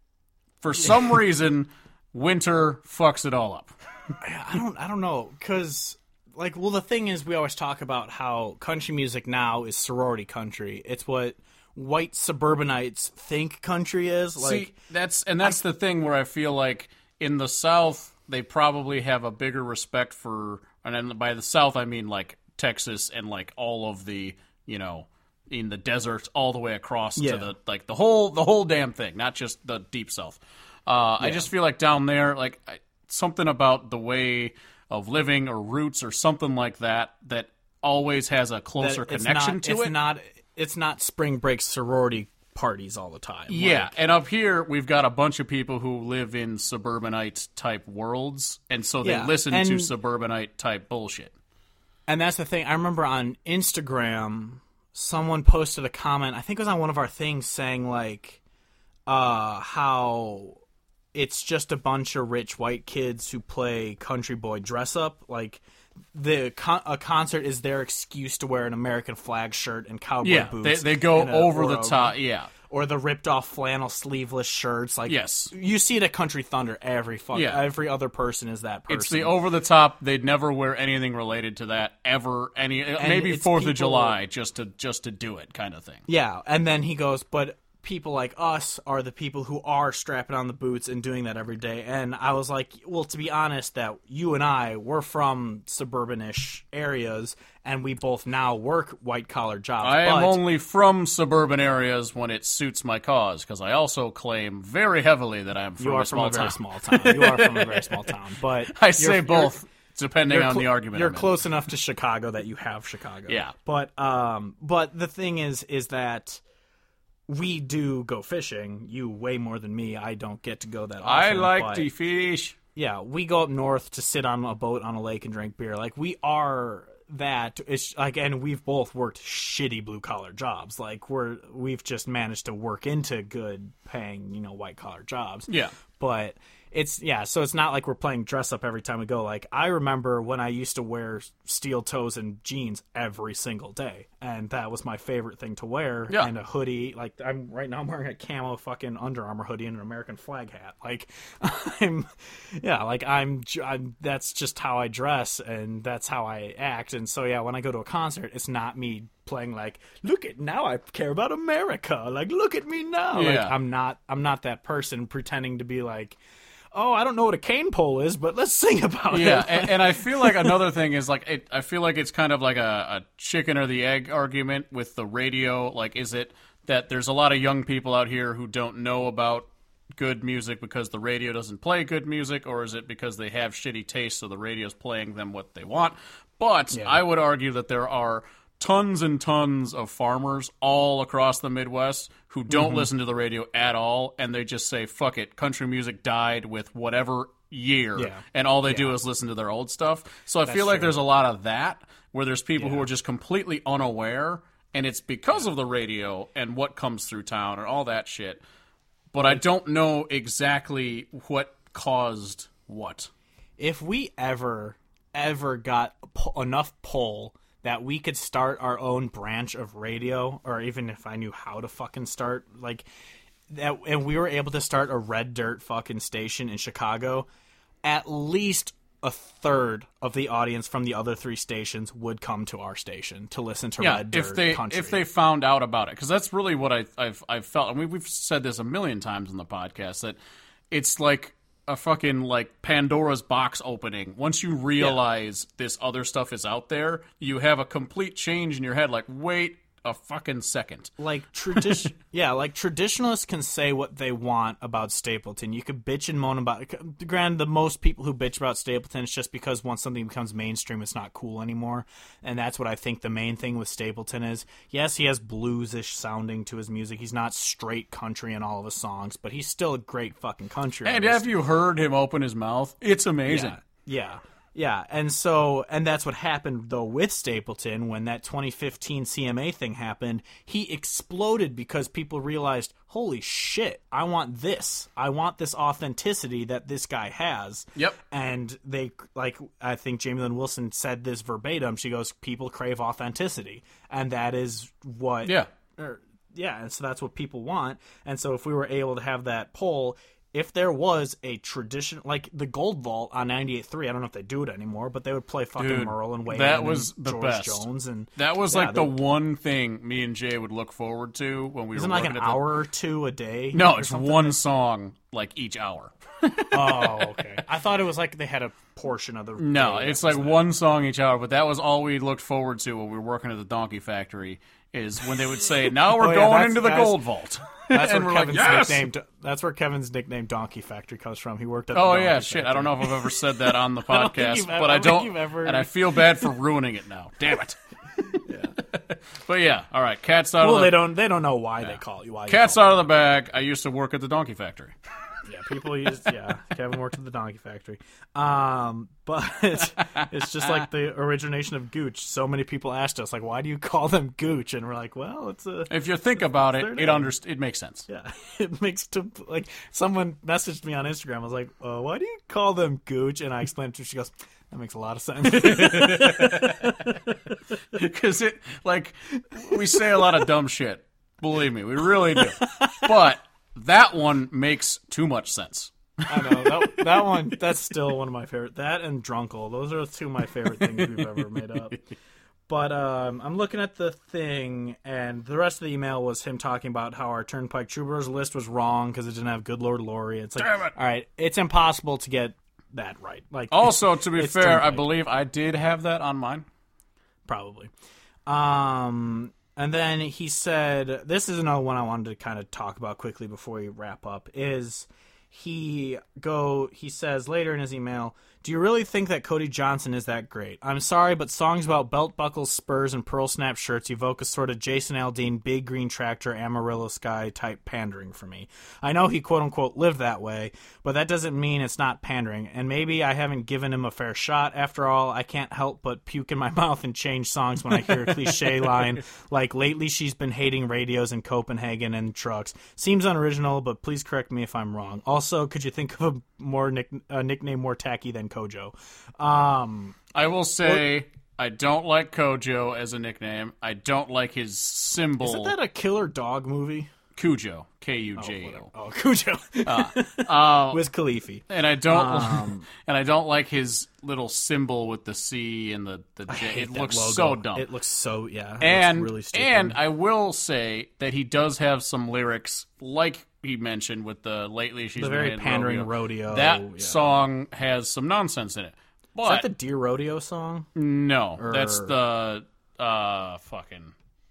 for some reason. Winter fucks it all up. I don't I don't know, because like, well, the thing is, we always talk about how country music now is sorority country. It's what white suburbanites think country is. Like, See, that's and that's the thing where I feel like in the South they probably have a bigger respect for, and then by the South I mean like Texas and like all of the, you know, in the deserts all the way across Yeah. to the like the whole the whole damn thing, not just the deep South. Uh, I just feel like down there, like I, something about the way of living or roots or something like that that always has a that closer it's connection not, to it's it. Not, it's not spring break sorority parties all the time. Yeah, Like, and up here we've got a bunch of people who live in suburbanite type worlds, and so they Yeah, listen to and- suburbanite type bullshit. and that's the thing. I remember on Instagram, someone posted a comment, I think it was on one of our things, saying like, uh, how it's just a bunch of rich white kids who play country boy dress up. Like, the con- a concert is their excuse to wear an American flag shirt and cowboy Yeah, boots. they they go and a- over or the a- top. Yeah, or the ripped off flannel sleeveless shirts. Like, Yes. you see it at Country Thunder. Every fuck, Yeah. every other person is that person. it's the over the top. They'd never wear anything related to that ever. Any maybe it's Fourth of people- July just to just to do it kind of thing. Yeah, and then he goes, but people like us are the people who are strapping on the boots and doing that every day. And I was like, well, to be honest, that you and I, we're from suburbanish areas, and we both now work white-collar jobs. I am but only from suburban areas when it suits my cause, because I also claim very heavily that I am from you a are from small a very town. small town. You are from a very small town. But I you're- say you're- both, depending You're on cl- the argument. You're I'm in. close enough to Chicago that you have Chicago. Yeah. But um, but the thing is, is that we do go fishing. You way more than me. I don't get to go that often. I like but, to fish. Yeah, we go up north to sit on a boat on a lake and drink beer. Like, we are that, it's like, and we've both worked shitty blue collar jobs. Like we're we've just managed to work into good paying, you know, white collar jobs. Yeah. But it's, yeah, so it's not like we're playing dress up every time we go. Like, I remember when I used to wear steel toes and jeans every single day, and that was my favorite thing to wear. Yeah. And a hoodie. Like, I'm right now I'm wearing a camo fucking Under Armour hoodie and an American flag hat. Like, I'm, yeah, like, I'm, I'm, that's just how I dress, and that's how I act. And so, yeah, when I go to a concert, it's not me playing like, look at, now I care about America. Like, look at me now. Yeah. Like, I'm not, I'm not that person pretending to be like, oh, I don't know what a cane pole is, but let's sing about yeah, it. Yeah, and, and I feel like another thing is like it, I feel like it's kind of like a, a chicken or the egg argument with the radio. Like, is it that there's a lot of young people out here who don't know about good music because the radio doesn't play good music, or is it because they have shitty taste so the radio's playing them what they want? But Yeah. I would argue that there are tons and tons of farmers all across the Midwest who don't Mm-hmm. listen to the radio at all, and they just say, fuck it, country music died with whatever year, Yeah. and all they do Yeah. is listen to their old stuff. So I That's feel like true. there's a lot of that, where there's people who Yeah. are just completely unaware, and it's because of the radio and what comes through town and all that shit. But I don't know exactly what caused what. If we ever, ever got po- enough pull that we could start our own branch of radio, or even if I knew how to fucking start, like, that, and we were able to start a red dirt fucking station in Chicago, at least a third of the audience from the other three stations would come to our station to listen to Yeah, red dirt if they country. if they found out about it, because that's really what I, I've I've felt. I mean, we've said this a million times in the podcast that it's like a fucking like Pandora's box opening. Once you realize this other stuff is out there, you have a complete change in your head. Like, wait a fucking second. Like tradition, yeah, like traditionalists can say what they want about Stapleton. You could bitch and moan about it. Granted, the most people who bitch about Stapleton is just because once something becomes mainstream, it's not cool anymore, and that's what I think the main thing with Stapleton is. Yes, he has bluesish sounding to his music. He's not straight country in all of his songs, but he's still a great fucking country And artist. have you heard him open his mouth? It's amazing. Yeah, yeah, yeah. And so, and that's what happened, though, with Stapleton. When that twenty fifteen C M A thing happened, he exploded because people realized, holy shit, I want this. I want this authenticity that this guy has. Yep. And they, like, I think Jamie Lynn Wilson said this verbatim. She goes, people crave authenticity. And that is what... Yeah. Or, yeah, and so that's what people want. And so if we were able to have that poll... If there was a tradition, like the Gold Vault on ninety-eight point three, I don't know if they do it anymore, but they would play fucking Dude, Merle and Wayne that and was the George best. Jones. And That was yeah, like the they- one thing me and Jay would look forward to when we Isn't were like working an at the... hour or two a day? No, or it's something? one song like each hour. Oh, okay. I thought it was like they had a portion of the. No, day it's that like was one song each hour, but that was all we looked forward to when we were working at the Donkey Factory, is when they would say, now we're Oh, yeah, going that's- into the that's- Gold Vault. That's and where we're Kevin's like, yes! nickname. That's where Kevin's nickname Donkey Factory comes from. He worked at. The Oh, Donkey yeah, shit. Factory. I don't know if I've ever said that on the I don't think podcast, you've ever- but I I don't think don't, you've ever- and I feel bad for ruining it now. Damn it. But yeah, all right, cat's out Well, of the... they don't. They don't know why they call you. Why you Cat's call out of the bag. I used to work at the Donkey Factory. Yeah, people use yeah. Kevin worked at the Donkey Factory, um, but it's just like the origination of Gooch. So many people asked us, like, "Why do you call them Gooch?" And we're like, "Well, it's a If you think about their it, it name. underst- it makes sense. yeah." It makes to like someone messaged me on Instagram. I was like, uh, "Why do you call them Gooch?" And I explained to her. She goes, "That makes a lot of sense." Because it, like, we say a lot of dumb shit. Believe me, we really do. But that one makes too much sense. I know that, that one. That's still one of my favorite. That and Drunkle. Those are two of my favorite things we've ever made up. But um, I'm looking at the thing, and the rest of the email was him talking about how our Turnpike Troubadours list was wrong because it didn't have Good Lord Laurie. It's like, Damn it. all right, it's impossible to get that right. Like, Also, to be it's fair, I Turnpike. believe I did have that on mine. Probably. Um, and then he said, this is another one I wanted to kind of talk about quickly before we wrap up, is he go he says later in his email, "Do you really think that Cody Johnson is that great? I'm sorry, but songs about belt buckles, spurs, and pearl snap shirts evoke a sort of Jason Aldean, big green tractor, Amarillo sky type pandering for me. I know he quote-unquote lived that way, but that doesn't mean it's not pandering, and maybe I haven't given him a fair shot. After all, I can't help but puke in my mouth and change songs when I hear a cliche line like, lately she's been hating radios in Copenhagen and trucks. Seems unoriginal, but please correct me if I'm wrong. Also, could you think of a more nick, a nickname more tacky than Kojo?" Um, I will say or, I don't like Kojo as a nickname. I don't like his symbol. Isn't that a killer dog movie? Cujo, K U J O. Oh, oh Cujo. uh, uh, Wiz Khalifi. And I don't um, and I don't like his little symbol with the C and the, the J. It looks logo. so dumb. It looks so yeah. It and looks really stupid. And I will say that he does have some lyrics like he mentioned with the lately she's the very been pandering rodeo. rodeo. That yeah. song has some nonsense in it. But Is that the Deer Rodeo song? No, or... that's the uh fucking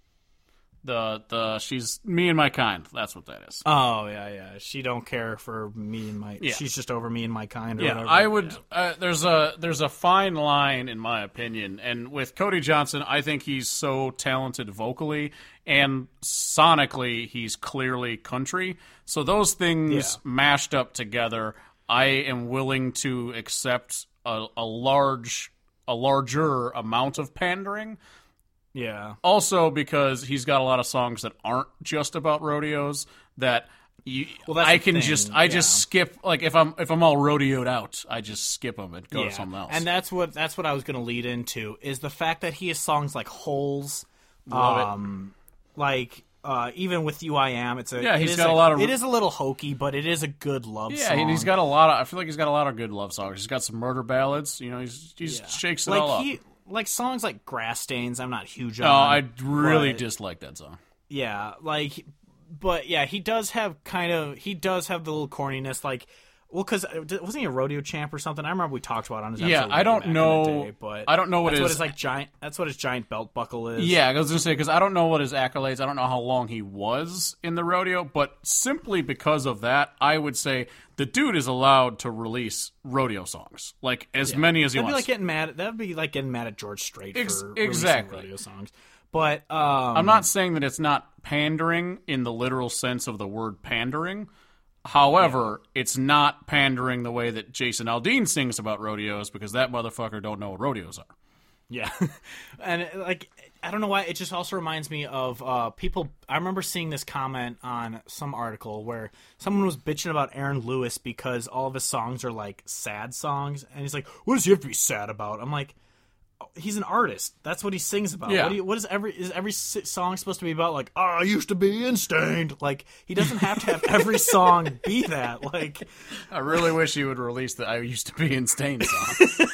the the she's me and my kind. That's what that is. Oh yeah, yeah. She don't care for me and my. Yeah. She's just over me and my kind. Or Yeah, whatever. I would. Yeah. Uh, there's a there's a fine line in my opinion, and with Cody Johnson, I think he's so talented vocally and sonically, he's clearly country. So those things Yeah. mashed up together, I am willing to accept a, a large a larger amount of pandering. Yeah. Also, because he's got a lot of songs that aren't just about rodeos that you, Well, that's I the can thing, just I yeah. just skip like if I'm if I'm all rodeoed out, I just skip them and go yeah. to something else. And that's what that's what I was going to lead into is the fact that he has songs like Holes, Love it. um, like uh, even with You I Am, it's a Yeah, it he's is got a lot of- It is a little hokey, but it is a good love yeah, song. and he's got a lot of. I feel like he's got a lot of good love songs. He's got some murder ballads. You know, he's he's Yeah. shakes it like all up. he like songs like Grass Stains. I'm not huge No, on. I really but- dislike that song. Yeah, like, but yeah, he does have kind of he does have the little corniness, like, well, because wasn't he a rodeo champ or something? I remember we talked about it on his Yeah, episode I don't back in the know- day, but I don't know what that's his- what his like giant. That's what his giant belt buckle is. Yeah, I was gonna say because I don't know what his accolades. I don't know how long he was in the rodeo, but simply because of that, I would say the dude is allowed to release rodeo songs, like as Yeah. many as he That'd be wants. like getting mad. That'd be like getting mad at George Strait Ex- for exactly. releasing rodeo songs. But um, I'm not saying that it's not pandering in the literal sense of the word pandering. However, it's not pandering the way that Jason Aldean sings about rodeos because that motherfucker don't know what rodeos are. Yeah, and it, like I don't know why it just also reminds me of uh, people. I remember seeing this comment on some article where someone was bitching about Aaron Lewis because all of his songs are like sad songs, and he's like, "What does he have to be sad about?" I'm like, oh, "He's an artist. That's what he sings about. Yeah. What, do you, what is every is every s- song supposed to be about? Like, oh, I used to be instained. Like, he doesn't have to have every song be that. Like, I really wish he would release the "I Used to Be Insane" song.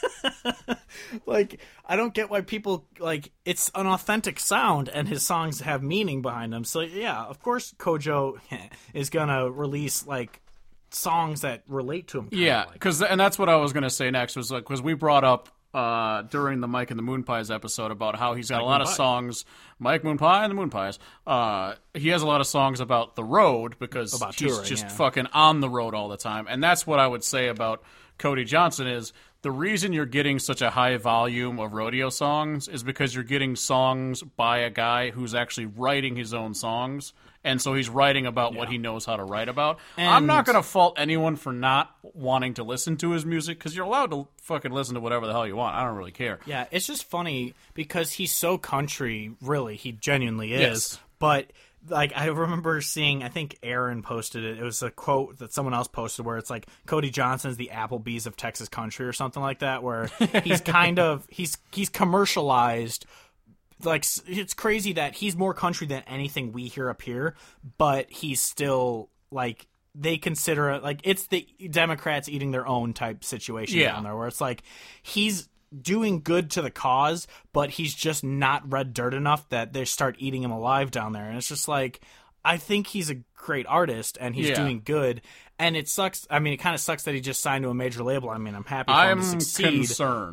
like I don't get why people like it's an authentic sound and his songs have meaning behind them. So yeah, of course Kojo is gonna release like songs that relate to him. kinda Yeah, like. because and that's what I was gonna say next was like because we brought up uh, during the Mike and the Moon Pies episode about how he's got Mike a lot Moon of Pie. songs. Mike Moon Pie and the Moon Pies. Uh, he has a lot of songs about the road because About he's touring, just yeah. fucking on the road all the time, and that's what I would say about Cody Johnson is. The reason you're getting such a high volume of rodeo songs is because you're getting songs by a guy who's actually writing his own songs, and so he's writing about what he knows how to write about. I'm not And- going to fault anyone for not wanting to listen to his music because you're allowed to fucking listen to whatever the hell you want. I don't really care. Yeah, it's just funny because he's so country, really, he genuinely is. Yes. But like I remember seeing, I think Aaron posted it. It was a quote that someone else posted where it's like Cody Johnson's the Applebee's of Texas country or something like that. Where he's kind of he's he's commercialized. Like it's crazy that he's more country than anything we hear up here, but he's still like they consider it like it's the Democrats eating their own type situation Yeah. down there, where it's like he's doing good to the cause, but he's just not red dirt enough that they start eating him alive down there. And it's just like, I think he's a great artist and he's Yeah. doing good. And it sucks. I mean, it kind of sucks that he just signed to a major label. I mean, I'm happy for him I'm to succeed. concerned.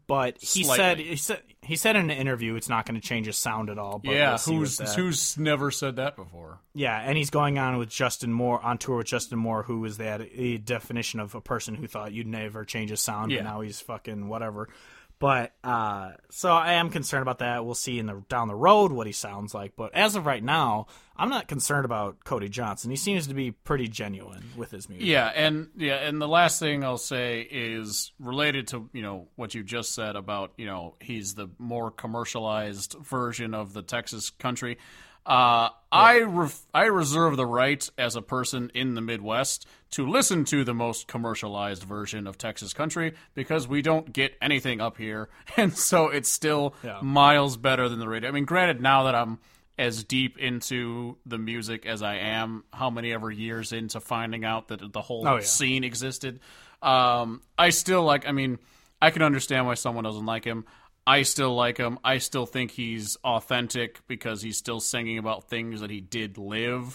but he Slightly. said he said he said in an interview it's not going to change his sound at all. But Yeah, we'll see who's with that. who's never said that before? Yeah, and he's going on with Justin Moore on tour with Justin Moore, who is that a definition of a person who thought you'd never change his sound, Yeah. but now he's fucking whatever. But uh, so I am concerned about that. We'll see in the down the road what he sounds like. But as of right now, I'm not concerned about Cody Johnson. He seems to be pretty genuine with his music. Yeah, and yeah, and the last thing I'll say is related to, you know, what you just said about, you know, he's the more commercialized version of the Texas country. Uh, I ref- I reserve the right as a person in the Midwest to listen to the most commercialized version of Texas country because we don't get anything up here, and so it's still Yeah. miles better than the radio. I mean, granted, now that I'm as deep into the music as I am, how many ever years into finding out that the whole Oh, yeah. scene existed, um, I still like. I mean, I can understand why someone doesn't like him. I still like him. I still think he's authentic because he's still singing about things that he did live.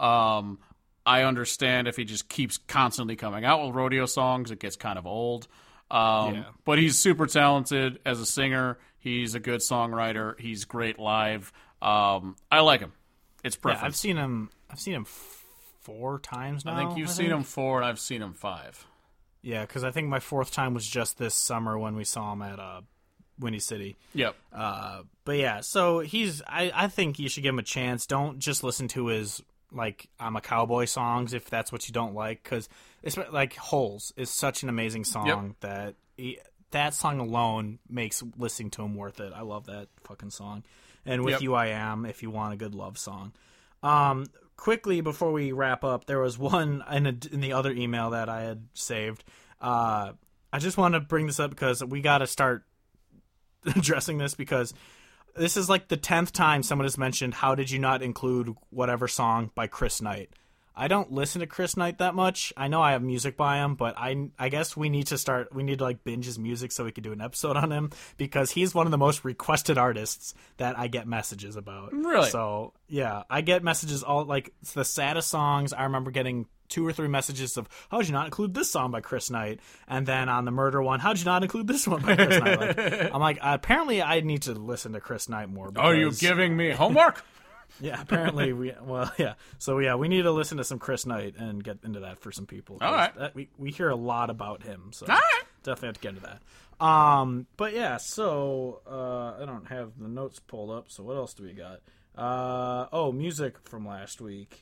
Um, I understand if he just keeps constantly coming out with rodeo songs, it gets kind of old. Um, Yeah. But he's super talented as a singer. He's a good songwriter. He's great live. Um, I like him. It's Yeah, preference. I've seen him. I've seen him f- four times now. I think you've seen him four, and I've seen him five. Yeah, because I think my fourth time was just this summer when we saw him at uh, Windy City. Yep. Uh, but yeah, so he's. I, I think you should give him a chance. Don't just listen to his like "I'm a Cowboy" songs if that's what you don't like, because it's like "Holes" is such an amazing song Yep. that he, that song alone makes listening to him worth it. I love that fucking song. And with Yep. "You I Am," if you want a good love song. Um, quickly before we wrap up, there was one in, a, in the other email that I had saved. Uh, I just want to bring this up because we got to start addressing this because this is like the tenth time someone has mentioned how did you not include whatever song by Chris Knight. I don't listen to Chris Knight that much. I know I have music by him, but I I guess we need to start we need to like binge his music so we can do an episode on him because he's one of the most requested artists that I get messages about. Really? So yeah, I get messages all like it's the saddest songs. I remember getting two or three messages of how'd you not include this song by Chris Knight, and then on the murder one, how'd you not include this one by Chris Knight? Like, I'm like, apparently I need to listen to Chris Knight more. Are you because- giving me homework? Yeah, apparently we. Well, yeah. So yeah, we need to listen to some Chris Knight and get into that for some people. 'cause All right. that, we we hear a lot about him, so All right. definitely have to get into that. Um, but yeah, so uh, I don't have the notes pulled up. So what else do we got? Uh, oh, music from last week.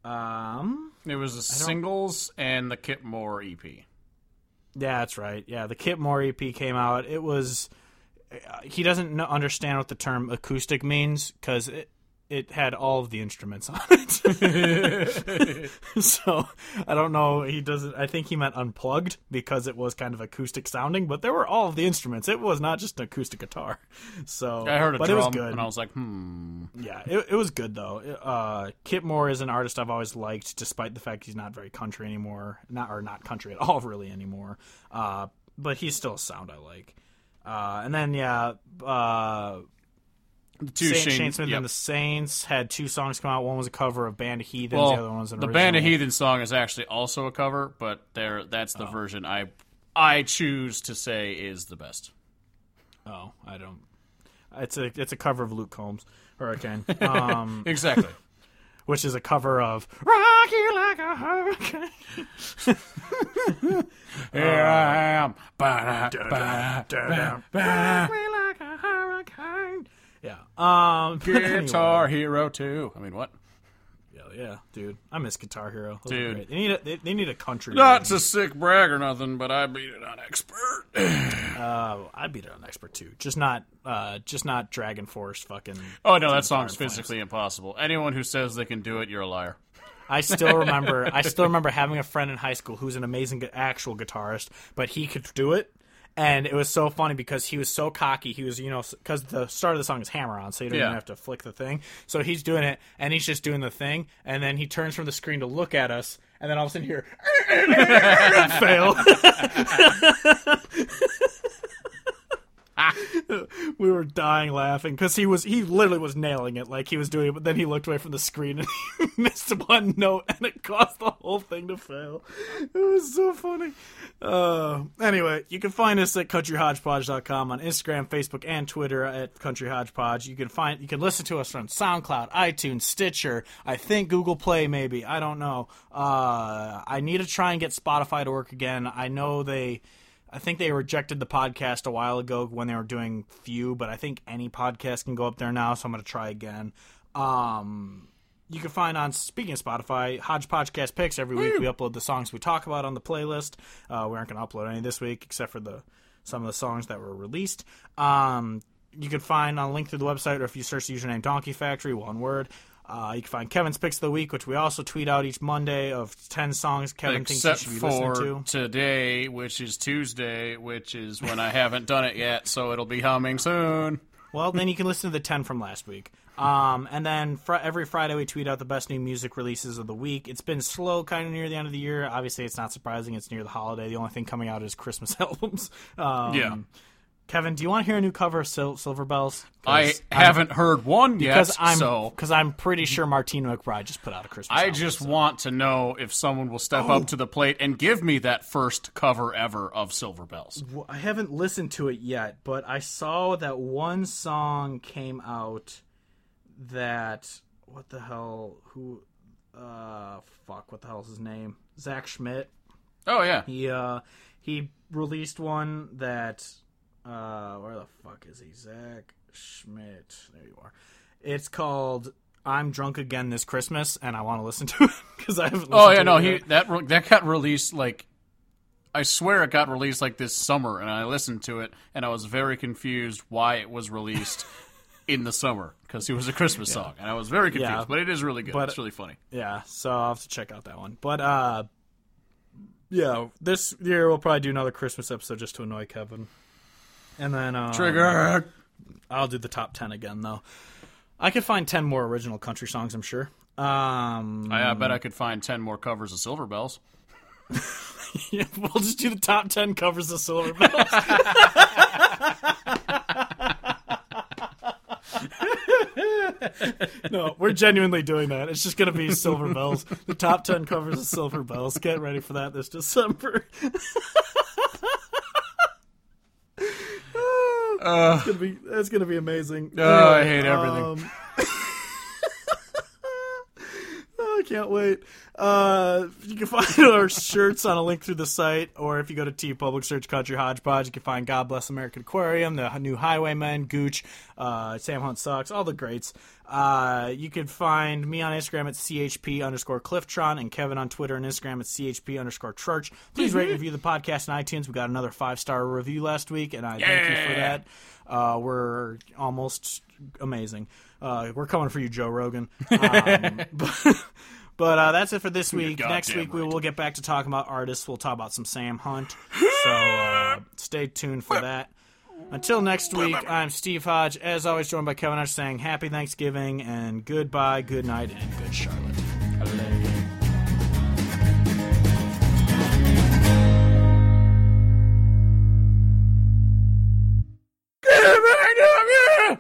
Um, It was the singles and the Kip Moore E P. yeah, that's right. Yeah, the Kip Moore E P came out. It was. Uh, he doesn't know, understand what the term acoustic means because it. It had all of the instruments on it. So, I don't know. He doesn't. I think he meant unplugged because it was kind of acoustic sounding, but there were all of the instruments. It was not just an acoustic guitar. So, I heard a but it was drum, good. and I was like, hmm. Yeah, it, it was good, though. Uh, Kip Moore is an artist I've always liked, despite the fact he's not very country anymore. Not Or not country at all, really, anymore. Uh, but he's still a sound I like. Uh, and then, yeah... Uh, The two Shane, Shane, Shane Smith yep. and the Saints had two songs come out. One was a cover of Band of Heathens. Well, the other one was an the original. Band of Heathen song is actually also a cover, but there that's the version I I choose to say is the best. Oh, I don't. It's a it's a cover of Luke Combs' Hurricane, um, Exactly. which is a cover of Rock You Like a Hurricane. Here I am. Ba-da, ba-da, Da-da, ba-da. Rock Me Like a Hurricane. Yeah. Um. but Guitar anyway. Hero two. I mean, what? Yeah, yeah, dude. I miss Guitar Hero. Those are Dude. great. They need a they, they need a country. Not version. to sick brag or nothing, but I beat it on expert. Uh, I'd beat it on expert too. Just not uh, just not Dragon Force fucking. Oh no, that Fire song's and Flames. physically impossible. Anyone who says they can do it, you're a liar. I still remember. I still remember having a friend in high school who's an amazing gu- actual guitarist, but he could do it, and it was so funny because he was so cocky. He was, you know, because the start of the song is hammer on, so you don't Yeah. even have to flick the thing. So he's doing it, and he's just doing the thing, and then he turns from the screen to look at us, and then all of a sudden here, fail. We were dying laughing because he was he literally was nailing it like he was doing it, but then he looked away from the screen and he missed one note and it caused the whole thing to fail. It was so funny. Uh, anyway, you can find us at country hodgepodge dot com on Instagram, Facebook, and Twitter at Country Hodgepodge. You can find you can listen to us on SoundCloud, iTunes, Stitcher, I think Google Play maybe. I don't know. Uh, I need to try and get Spotify to work again. I know they I think they rejected the podcast a while ago when they were doing few, but I think any podcast can go up there now, so I'm going to try again. Um, you can find on, speaking of Spotify, Hodgepodgecast Picks. Every week we upload the songs we talk about on the playlist. Uh, we aren't going to upload any this week except for the some of the songs that were released. Um, you can find on a link through the website, or if you search the username Donkey Factory, one word. Uh, you can find Kevin's Picks of the Week, which we also tweet out each Monday of ten songs Kevin Except thinks you should be listening for to. today, which is Tuesday, which is when I haven't done it yet, so it'll be humming soon. Well, then you can listen to the ten from last week. Um, and then fr- every Friday we tweet out the best new music releases of the week. It's been slow kind of near the end of the year. Obviously, it's not surprising. It's near the holiday. The only thing coming out is Christmas albums. Um, Yeah. Kevin, do you want to hear a new cover of Sil- Silver Bells? I haven't heard one yet, because I'm, so Because I'm pretty sure Martina McBride just put out a Christmas I album. just so. want to know if someone will step Oh. up to the plate and give me that first cover ever of Silver Bells. Well, I haven't listened to it yet, but I saw that one song came out that... What the hell? Who... Uh, fuck, what the hell's his name? Zach Schmidt. Oh, yeah. He, uh, he released one that... Uh, where the fuck is he? Zach Schmidt. There you are. It's called "I'm Drunk Again This Christmas," and I want to listen to it because I haven't. Listened Oh, yeah, to no, it he yet. that re- that got released, like, I swear it got released, like, this summer, and I listened to it, and I was very confused why it was released in the summer, because it was a Christmas Yeah. song, and I was very confused, Yeah. but it is really good. But- It's really funny. Yeah, so I'll have to check out that one. But uh, yeah, this year we'll probably do another Christmas episode just to annoy Kevin. And then um, Trigger! I'll do the top ten again, though. I could find ten more original country songs, I'm sure. Um, I, I bet I could find ten more covers of Silver Bells. yeah, we'll just do the top ten covers of Silver Bells. No, we're genuinely doing that. It's just going to be Silver Bells. The top ten covers of Silver Bells. Get ready for that this December. Uh, It's gonna be that's gonna be amazing. Oh, I hate everything. Um, oh, I can't wait. Uh, you can find our shirts on a link through the site, or if you go to TeePublic, search Country Hodgepodge, you can find God Bless American Aquarium, the new Highwaymen, Gooch, uh, Sam Hunt Sucks, all the greats. Uh, you can find me on Instagram at C H P underscore Clifftron, and Kevin on Twitter and Instagram at C H P underscore Church. Please rate and review the podcast on iTunes. We got another five-star review last week, and I thank you for that. Uh, we're almost amazing. Uh, we're coming for you, Joe Rogan. Um, but but uh, that's it for this week. You're Next goddamn week, we right. will get back to talking about artists. We'll talk about some Sam Hunt. So uh, stay tuned for that. Until next week, I'm Steve Hodge, as always joined by Kevin Hodge, saying happy Thanksgiving and goodbye, good night, and good Charlotte. Hello.